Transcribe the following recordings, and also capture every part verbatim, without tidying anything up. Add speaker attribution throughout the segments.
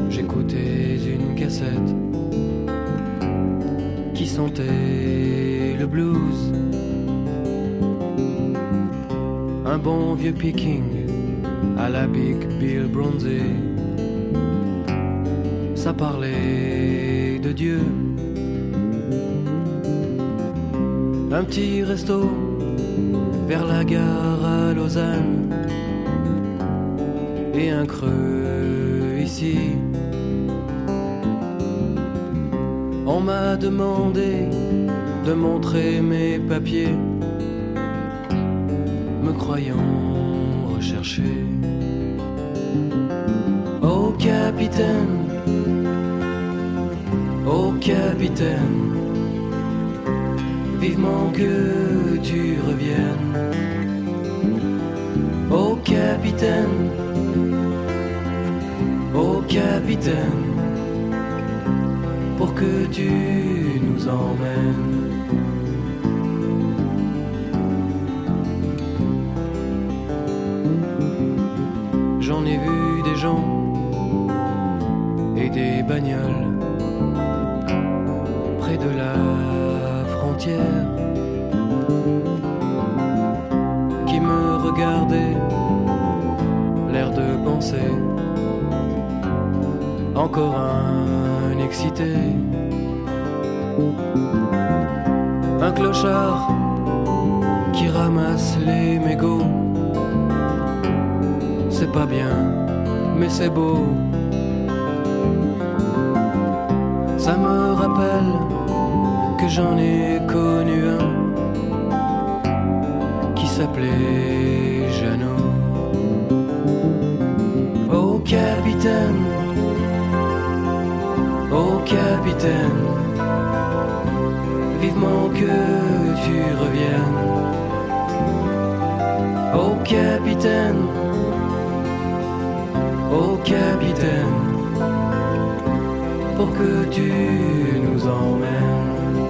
Speaker 1: J'écoutais une cassette qui sentait le blues. Un bon vieux picking à la Big Bill Bronzy. Ça parlait de Dieu. Un petit resto vers la gare à Lausanne et un creux ici. On m'a demandé de montrer mes papiers, me croyant recherché. Oh capitaine, oh capitaine, vivement que tu reviennes. Oh capitaine, oh capitaine, pour que tu nous emmènes. J'en ai vu des gens et des bagnoles près de la frontière qui me regardaient, l'air de penser. Encore un excité, un clochard qui ramasse les mégots. C'est pas bien, mais c'est beau. Ça me rappelle que j'en ai connu un qui s'appelait Jeannot. Oh capitaine, oh capitaine, vivement que tu reviennes. Oh capitaine, oh capitaine, pour que tu nous emmènes.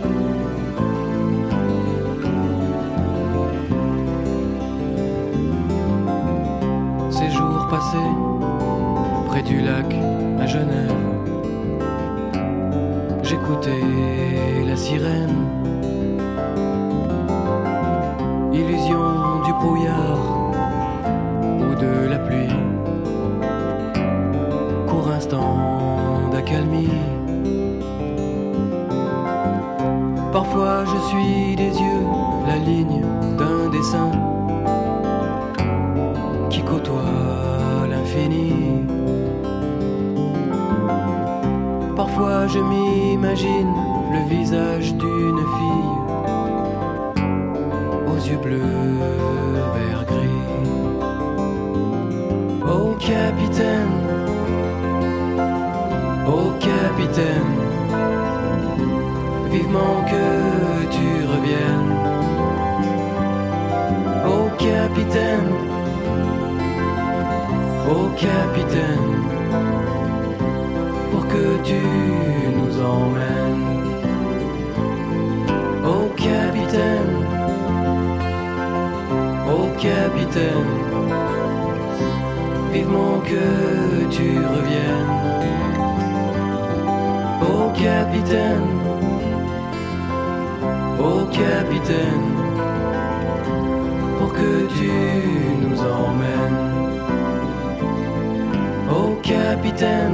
Speaker 1: Ces jours passés près du lac à Genève, j'écoutais la sirène, illusion du brouillard ou de la pluie, court instant d'accalmie. Parfois je suis des yeux la ligne d'un dessin qui côtoie l'infini. Parfois je m'imagine le visage d'une fille aux yeux bleus, vert gris. Oh capitaine, oh capitaine, vivement que tu reviennes. Oh capitaine, oh capitaine, pour que tu nous emmènes. Oh capitaine, oh capitaine, vivement que tu reviennes. Oh capitaine, oh capitaine, pour que tu nous emmènes. Oh capitaine,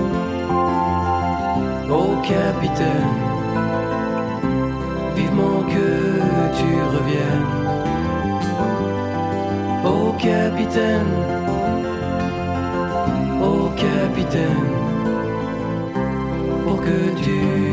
Speaker 1: oh capitaine, vivement que tu reviennes. Oh capitaine, oh capitaine, pour que tu